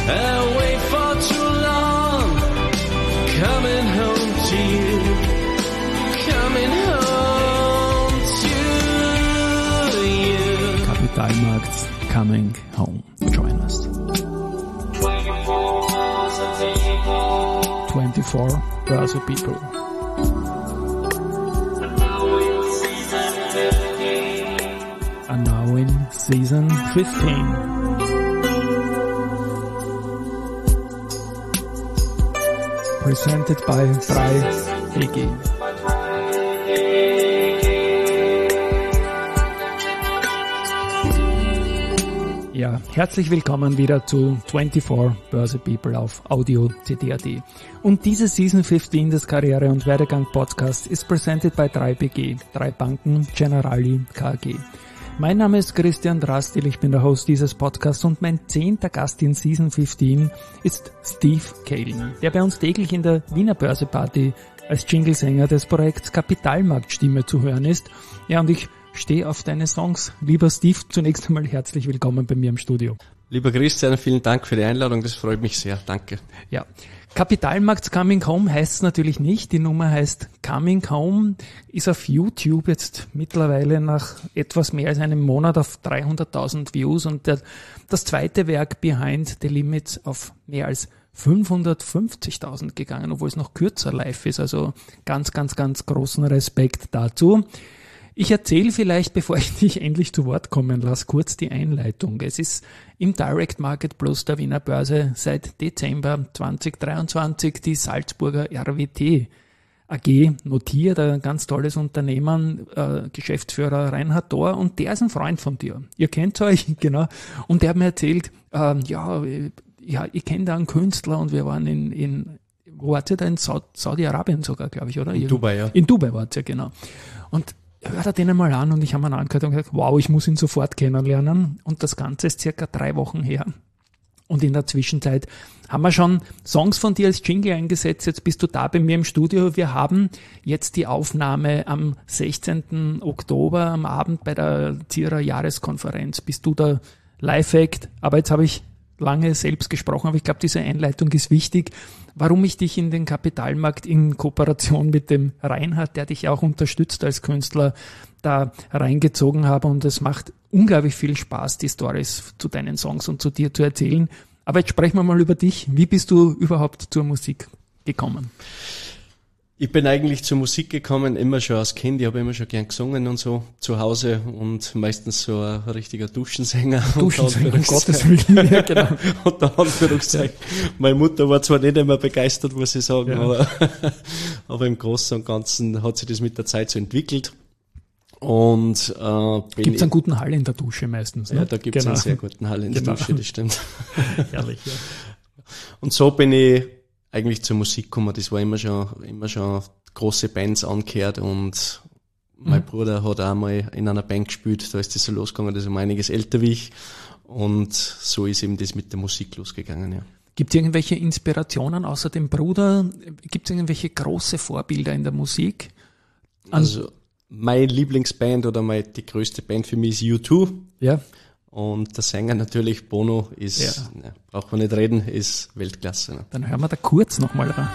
away for too long, coming home to you, coming home to you. Kapitalmarkt's Coming Home. Join us. 24 Börse People. And now in season 15. Presented by 3BG. Ja, herzlich willkommen wieder zu 24 Börse People auf Audio CD.at. Und diese Season 15 des Karriere- und Werdegang-Podcasts ist presented by 3BG, 3 Banken, Generali, KAG. Mein Name ist Christian Drastil, ich bin der Host dieses Podcasts und mein 10. Gast in Season 15 ist Steve Kalen, der bei uns täglich in der Wiener Börseparty als Jinglesänger des Projekts Kapitalmarktstimme zu hören ist. Ja, und ich stehe auf deine Songs. Lieber Steve, zunächst einmal herzlich willkommen bei mir im Studio. Lieber Christian, vielen Dank für die Einladung, das freut mich sehr, danke. Ja, Kapitalmarkt's Coming Home heißt es natürlich nicht, die Nummer heißt Coming Home, ist auf YouTube jetzt mittlerweile nach etwas mehr als einem Monat auf 300.000 Views und das zweite Werk Behind the Limits auf mehr als 550.000 gegangen, obwohl es noch kürzer live ist, also ganz großen Respekt dazu. Ich erzähle vielleicht, bevor ich dich endlich zu Wort kommen lasse, kurz die Einleitung. Es ist im Direct Market Plus der Wiener Börse seit Dezember 2023 die Salzburger RWT AG notiert, ein ganz tolles Unternehmen, Geschäftsführer Reinhard Thor, und der ist ein Freund von dir. Ihr kennt euch, genau, und der hat mir erzählt, ich kenne da einen Künstler und wir waren in wo wart ihr da? In Saudi-Arabien sogar, glaube ich, oder? In Dubai, ja. In Dubai wart ihr, genau. Und hört er den einmal an und ich habe ihn angehört und gesagt, wow, ich muss ihn sofort kennenlernen. Und das Ganze ist circa 3 Wochen her. Und in der Zwischenzeit haben wir schon Songs von dir als Jingle eingesetzt. Jetzt bist du da bei mir im Studio. Wir haben jetzt die Aufnahme am 16. Oktober am Abend bei der Zierer Jahreskonferenz. Bist du der Live-Act? Aber jetzt habe ich lange selbst gesprochen, aber ich glaube, diese Einleitung ist wichtig, warum ich dich in den Kapitalmarkt in Kooperation mit dem Reinhard, der dich auch unterstützt als Künstler, da reingezogen habe, und es macht unglaublich viel Spaß, die Stories zu deinen Songs und zu dir zu erzählen. Aber jetzt sprechen wir mal über dich. Wie bist du überhaupt zur Musik gekommen? Ich bin eigentlich zur Musik gekommen, immer schon als Kind. Ich habe immer schon gern gesungen und so zu Hause und meistens so ein richtiger Duschensänger. Duschensänger, um Gottes Willen. Ja, genau. Unter Anführungszeichen. Meine Mutter war zwar nicht immer begeistert, muss ich sagen, ja. aber im Großen und Ganzen hat sich das mit der Zeit so entwickelt. Und gibt es einen guten Hall in der Dusche meistens? Ne? Ja, da gibt es einen sehr guten Hall in der Dusche, das stimmt. Herrlich, ja. Und so bin ich eigentlich zur Musik gekommen. Das war immer schon große Bands angehört, und mein Bruder hat auch mal in einer Band gespielt, da ist das so losgegangen, das ist um einiges älter wie ich, und so ist eben das mit der Musik losgegangen, ja. Gibt es irgendwelche Inspirationen außer dem Bruder? Gibt es irgendwelche große Vorbilder in der Musik? Also meine Lieblingsband oder die größte Band für mich ist U2. Ja. Und der Sänger natürlich, Bono, ist, braucht man nicht reden, ist Weltklasse. Ne? Dann hören wir da kurz nochmal rein.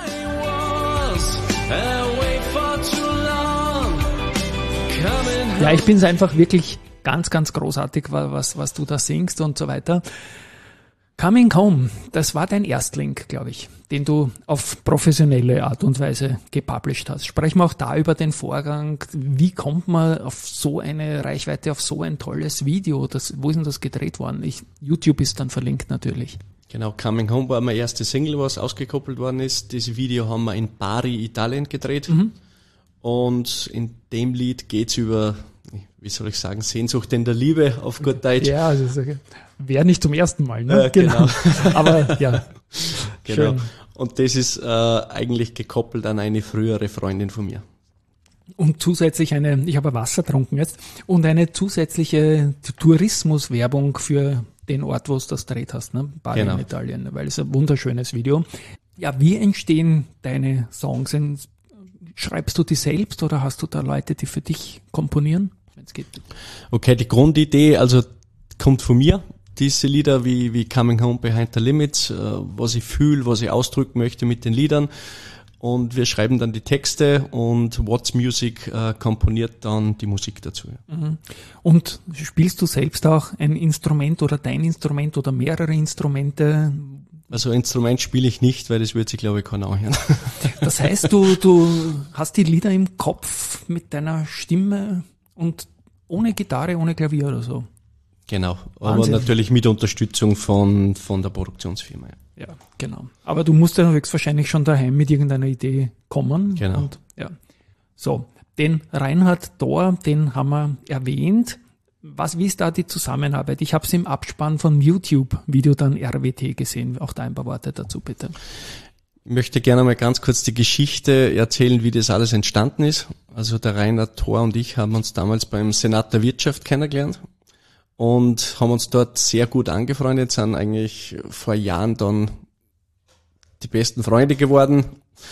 Ja, ich finde es einfach wirklich ganz großartig, was du da singst und so weiter. Coming Home, das war dein Erstling, glaube ich, den du auf professionelle Art und Weise gepublished hast. Sprechen wir auch da über den Vorgang. Wie kommt man auf so eine Reichweite, auf so ein tolles Video? Wo ist denn das gedreht worden? YouTube ist dann verlinkt natürlich. Genau, Coming Home war mein erstes Single, was ausgekoppelt worden ist. Dieses Video haben wir in Bari, Italien gedreht. Und in dem Lied geht's über, wie soll ich sagen, Sehnsucht in der Liebe auf gut Deutsch. Ja, also wäre nicht zum ersten Mal, ne? Genau. Aber ja, genau. Schön. Und das ist eigentlich gekoppelt an eine frühere Freundin von mir. Und zusätzlich ich habe Wasser getrunken jetzt, und eine zusätzliche Tourismuswerbung für den Ort, wo du das gedreht hast, ne? Bari in Italien, weil es ein wunderschönes Video. Ja, wie entstehen deine Songs? Schreibst du die selbst oder hast du da Leute, die für dich komponieren? Wenn's geht. Okay, die Grundidee, also kommt von mir. diese Lieder wie Coming Home, Behind the Limits, was ich fühle, was ich ausdrücken möchte mit den Liedern. Und wir schreiben dann die Texte und What's Music komponiert dann die Musik dazu. Mhm. Und spielst du selbst auch ein Instrument oder dein Instrument oder mehrere Instrumente? Also Instrument spiele ich nicht, weil das wird sich, glaube ich, keiner anhören. Das heißt, du hast die Lieder im Kopf mit deiner Stimme und ohne Gitarre, ohne Klavier oder so? Genau, aber Wahnsinn. natürlich mit Unterstützung von der Produktionsfirma. Ja, genau. Aber du musst ja höchstwahrscheinlich schon daheim mit irgendeiner Idee kommen. Genau. Und, ja. So, den Reinhard Thor, den haben wir erwähnt. Wie ist da die Zusammenarbeit? Ich habe es im Abspann von YouTube-Video dann RWT gesehen. Auch da ein paar Worte dazu, bitte. Ich möchte gerne mal ganz kurz die Geschichte erzählen, wie das alles entstanden ist. Also der Reinhard Thor und ich haben uns damals beim Senat der Wirtschaft kennengelernt und haben uns dort sehr gut angefreundet, sind eigentlich vor Jahren dann die besten Freunde geworden.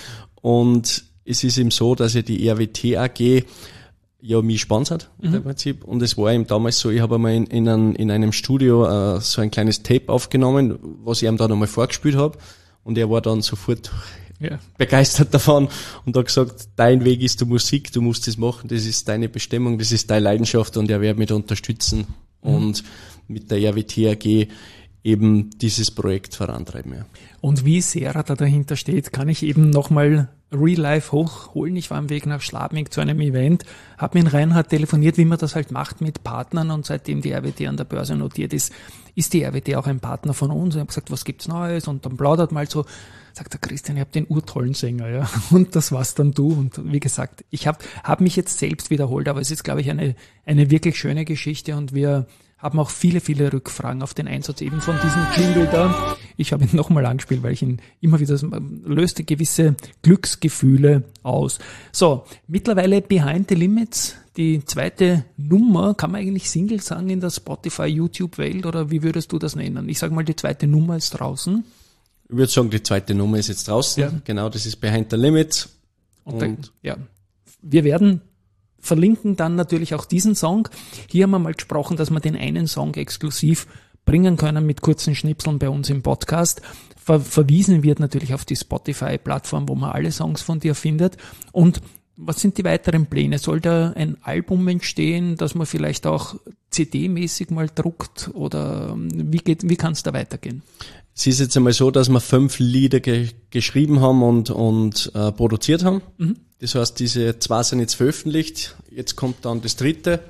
Und es ist eben so, dass ja die RWT AG ja mich sponsert im Prinzip. Und es war eben damals so, ich habe einmal in einem Studio so ein kleines Tape aufgenommen, was ich ihm dann einmal vorgespielt habe. Und er war dann sofort begeistert davon und hat gesagt, dein Weg ist die Musik, du musst das machen, das ist deine Bestimmung, das ist deine Leidenschaft und er wird mich unterstützen und mit der RWT AG eben dieses Projekt vorantreiben. Ja. Und wie sehr er da dahinter steht, kann ich eben nochmal Real Life hochholen. Ich war am Weg nach Schladming zu einem Event, habe mit Reinhard telefoniert, wie man das halt macht mit Partnern, und seitdem die RWT an der Börse notiert ist die RWT auch ein Partner von uns. Ich habe gesagt, was gibt's Neues? Und dann plaudert mal so, sagt der Christian, ich habe den urtollen Sänger, ja. Und das war's dann du. Und wie gesagt, ich hab mich jetzt selbst wiederholt, aber es ist, glaube ich, eine wirklich schöne Geschichte und wir haben auch viele, viele Rückfragen auf den Einsatz eben von diesem Jingle da. Ich habe ihn nochmal angespielt, weil ich ihn immer wieder, löste gewisse Glücksgefühle aus. So, mittlerweile Behind the Limits, die zweite Nummer, kann man eigentlich Single sagen in der Spotify-YouTube-Welt oder wie würdest du das nennen? Ich sage mal, die zweite Nummer ist draußen. Ich würde sagen, die zweite Nummer ist jetzt draußen. Ja. Genau, das ist Behind the Limits. Und wir werden verlinken dann natürlich auch diesen Song. Hier haben wir mal gesprochen, dass wir den einen Song exklusiv bringen können mit kurzen Schnipseln bei uns im Podcast. Verwiesen wird natürlich auf die Spotify-Plattform, wo man alle Songs von dir findet. Und was sind die weiteren Pläne? Soll da ein Album entstehen, das man vielleicht auch CD-mäßig mal druckt? Oder wie kann es da weitergehen? Es ist jetzt einmal so, dass wir 5 Lieder geschrieben haben und produziert haben. Mhm. Das heißt, diese 2 sind jetzt veröffentlicht. Jetzt kommt dann das 3.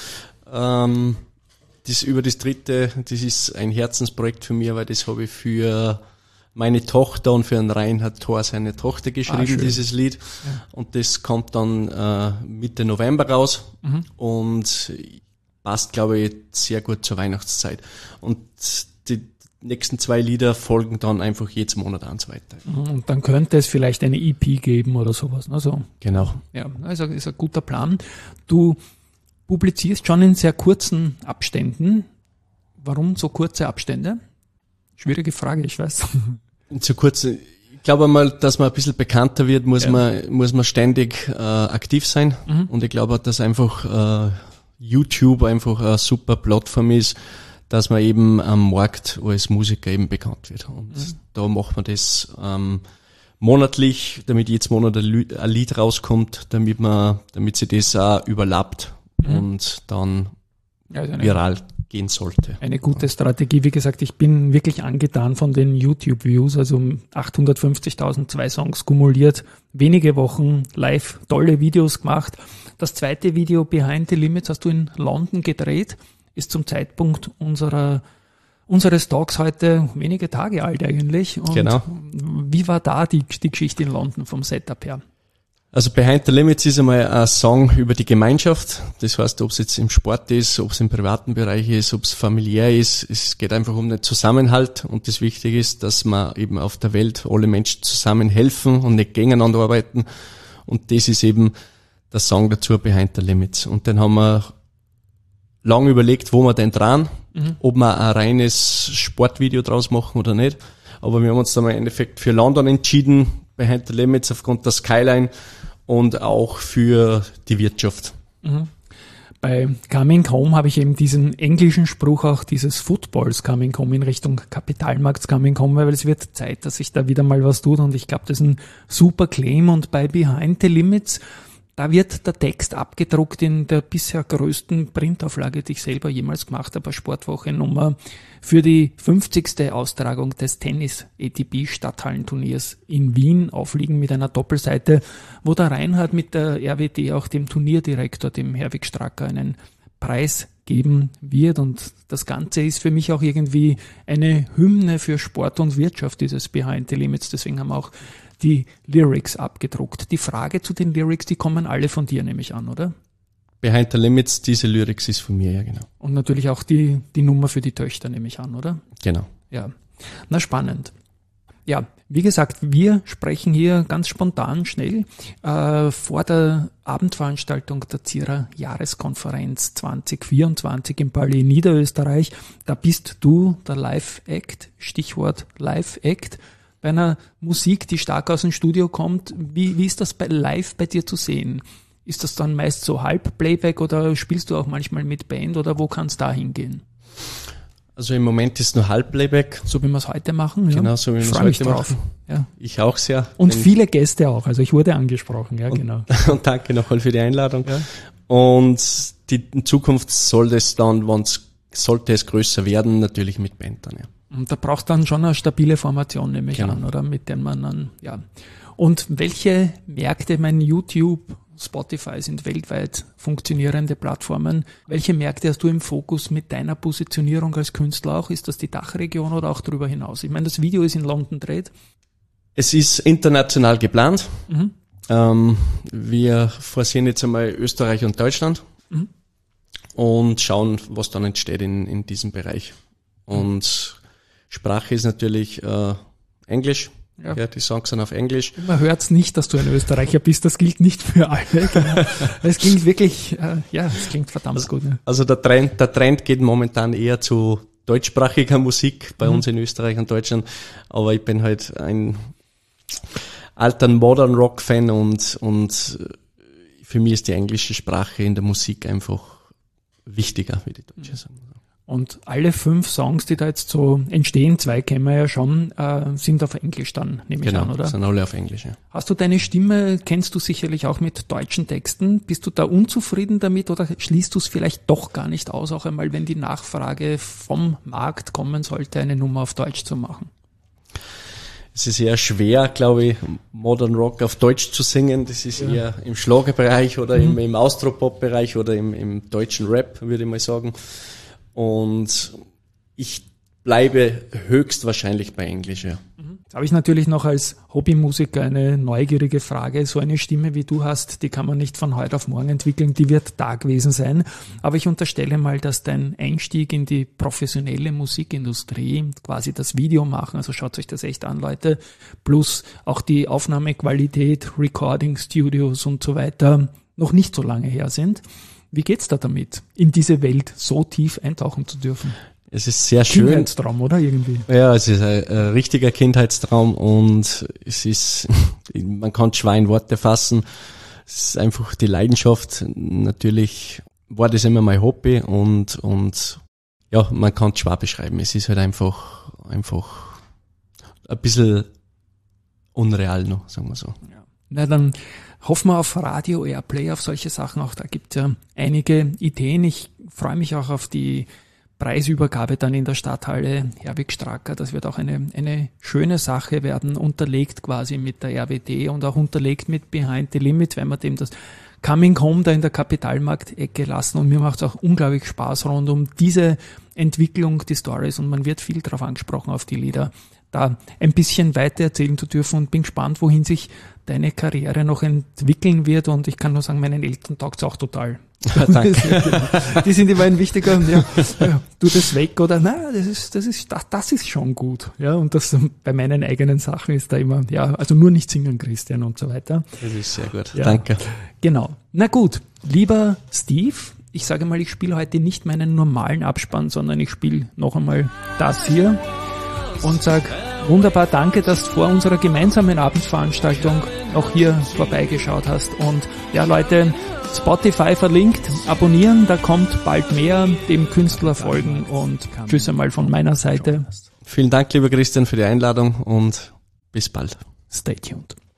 Das 3, das ist ein Herzensprojekt für mich, weil das habe ich für meine Tochter und für einen Reinhard Thor, seine Tochter, geschrieben, dieses Lied. Ja. Und das kommt dann Mitte November raus und passt, glaube ich, sehr gut zur Weihnachtszeit. Und die nächsten 2 Lieder folgen dann einfach jeden Monat und so weiter. Und dann könnte es vielleicht eine EP geben oder sowas. Also, genau. Ja, also ist ein guter Plan. Du publizierst schon in sehr kurzen Abständen. Warum so kurze Abstände? Schwierige Frage, ich weiß. Zu kurz. Ich glaube mal, dass man ein bisschen bekannter wird, muss man ständig aktiv sein. Und ich glaube, dass einfach YouTube einfach eine super Plattform ist, dass man eben am Markt als Musiker eben bekannt wird. Und da macht man das monatlich, damit jedes Monat ein Lied rauskommt, damit sie das auch überlappt und dann viral gehen sollte. Eine gute Strategie. Wie gesagt, ich bin wirklich angetan von den YouTube-Views, also 850.000, 2 Songs kumuliert, wenige Wochen live, tolle Videos gemacht. Das zweite Video, Behind the Limits, hast du in London gedreht, ist zum Zeitpunkt unseres Talks heute wenige Tage alt eigentlich. Und genau. Wie war da die Geschichte in London vom Setup her? Also Behind the Limits ist einmal ein Song über die Gemeinschaft. Das heißt, ob es jetzt im Sport ist, ob es im privaten Bereich ist, ob es familiär ist. Es geht einfach um den Zusammenhalt. Und das Wichtige ist, dass man eben auf der Welt alle Menschen zusammen helfen und nicht gegeneinander arbeiten. Und das ist eben der Song dazu, Behind the Limits. Und dann haben wir lange überlegt, wo wir denn dran, ob wir ein reines Sportvideo draus machen oder nicht. Aber wir haben uns dann im Endeffekt für London entschieden, Behind the Limits aufgrund der Skyline und auch für die Wirtschaft. Bei Coming Home habe ich eben diesen englischen Spruch auch dieses Footballs Coming Home in Richtung Kapitalmarkts Coming Home, weil es wird Zeit, dass sich da wieder mal was tut und ich glaube, das ist ein super Claim. Und bei Behind the Limits, da wird der Text abgedruckt in der bisher größten Printauflage, die ich selber jemals gemacht habe, Sportwoche-Nummer für die 50. Austragung des Tennis-ATP-Stadthallenturniers in Wien aufliegen mit einer Doppelseite, wo der Reinhard mit der RWD auch dem Turnierdirektor, dem Herwig Stracker, einen Preis geben wird. Und das Ganze ist für mich auch irgendwie eine Hymne für Sport und Wirtschaft, dieses Behind the Limits. Deswegen haben wir auch die Lyrics abgedruckt. Die Frage zu den Lyrics, die kommen alle von dir, nehme ich an, oder? Behind the Limits, diese Lyrics ist von mir, ja genau. Und natürlich auch die Nummer für die Töchter, nehme ich an, oder? Genau. Ja, na spannend. Ja, wie gesagt, wir sprechen hier ganz spontan, schnell, vor der Abendveranstaltung der Zierer Jahreskonferenz 2024 im Palais Niederösterreich. Da bist du der Live-Act, Stichwort Live-Act, bei einer Musik, die stark aus dem Studio kommt. Wie ist das live bei dir zu sehen? Ist das dann meist so Halb-Playback oder spielst du auch manchmal mit Band oder wo kann es da hingehen? Also im Moment ist nur Halb-Playback. So wie wir es heute machen. Ja. Genau, so wie wir es heute machen. Ja. Ich auch sehr. Und viele Gäste auch, also ich wurde angesprochen, ja genau. Und danke nochmal für die Einladung. Ja. Und in Zukunft sollte es größer werden, natürlich mit Band dann, ja. Und da braucht dann schon eine stabile Formation, nehme ich genau. an, oder? Mit der man dann, ja. Und welche Märkte, mein YouTube, Spotify sind weltweit funktionierende Plattformen. Welche Märkte hast du im Fokus mit deiner Positionierung als Künstler auch? Ist das die Dachregion oder auch darüber hinaus? Ich meine, das Video ist in London gedreht. Es ist international geplant. Mhm. Wir forcieren jetzt einmal Österreich und Deutschland und schauen, was dann entsteht in diesem Bereich. Und Sprache ist natürlich Englisch. Ja, die Songs sind auf Englisch. Man hört's nicht, dass du ein Österreicher bist. Das gilt nicht für alle. Genau. Es klingt wirklich, es klingt verdammt gut. Ja. Also der Trend geht momentan eher zu deutschsprachiger Musik bei uns in Österreich und Deutschland. Aber ich bin halt ein alter Modern Rock Fan und für mich ist die englische Sprache in der Musik einfach wichtiger wie die deutsche. Und alle 5 Songs, die da jetzt so entstehen, 2 kennen wir ja schon, sind auf Englisch dann, nehme ich an, oder? Genau, sind alle auf Englisch, ja. Hast du deine Stimme, kennst du sicherlich auch mit deutschen Texten? Bist du da unzufrieden damit oder schließt du es vielleicht doch gar nicht aus, auch einmal, wenn die Nachfrage vom Markt kommen sollte, eine Nummer auf Deutsch zu machen? Es ist eher schwer, glaube ich, Modern Rock auf Deutsch zu singen. Das ist eher im Schlagerbereich oder im Austropop-Bereich oder im deutschen Rap, würde ich mal sagen. Und ich bleibe höchstwahrscheinlich bei Englisch, ja. Jetzt habe ich natürlich noch als Hobbymusiker eine neugierige Frage. So eine Stimme, wie du hast, die kann man nicht von heute auf morgen entwickeln, die wird da gewesen sein. Aber ich unterstelle mal, dass dein Einstieg in die professionelle Musikindustrie, quasi das Video machen, also schaut euch das echt an, Leute, plus auch die Aufnahmequalität, Recording Studios und so weiter, noch nicht so lange her sind. Wie geht's da damit, in diese Welt so tief eintauchen zu dürfen? Es ist sehr schön. Kindheitstraum, oder irgendwie? Ja, es ist ein richtiger Kindheitstraum und es ist, man kann es schwer in Worte fassen. Es ist einfach die Leidenschaft. Natürlich war das immer mein Hobby und ja, man kann es schwer beschreiben. Es ist halt einfach ein bisschen unreal noch, sagen wir so. Ja. Na, dann hoffen wir auf Radio, Airplay, auf solche Sachen auch. Da gibt es ja einige Ideen. Ich freue mich auch auf die Preisübergabe dann in der Stadthalle Herwig Stracker. Das wird auch eine schöne Sache werden, unterlegt quasi mit der RWD und auch unterlegt mit Behind the Limit, wenn wir dem das Coming Home da in der Kapitalmarkt-Ecke lassen. Und mir macht es auch unglaublich Spaß rund um diese Entwicklung, die Stories, und man wird viel darauf angesprochen, auf die Lieder, da ein bisschen weiter erzählen zu dürfen, und bin gespannt, wohin sich deine Karriere noch entwickeln wird. Und ich kann nur sagen, meinen Eltern taugt es auch total. Ja, danke. Die sind immer ein wichtiger, tu das weg oder na, das ist schon gut. Ja, und das bei meinen eigenen Sachen ist da immer, also nur nicht singen, Christian, und so weiter. Das ist sehr gut. Ja, danke. Genau. Na gut, lieber Steve, ich sage mal, ich spiele heute nicht meinen normalen Abspann, sondern ich spiele noch einmal das hier und sage wunderbar, danke, dass du vor unserer gemeinsamen Abendveranstaltung auch hier vorbeigeschaut hast. Und ja, Leute, Spotify verlinkt. Abonnieren, da kommt bald mehr, dem Künstler folgen und tschüss einmal von meiner Seite. Vielen Dank, lieber Christian, für die Einladung und bis bald. Stay tuned.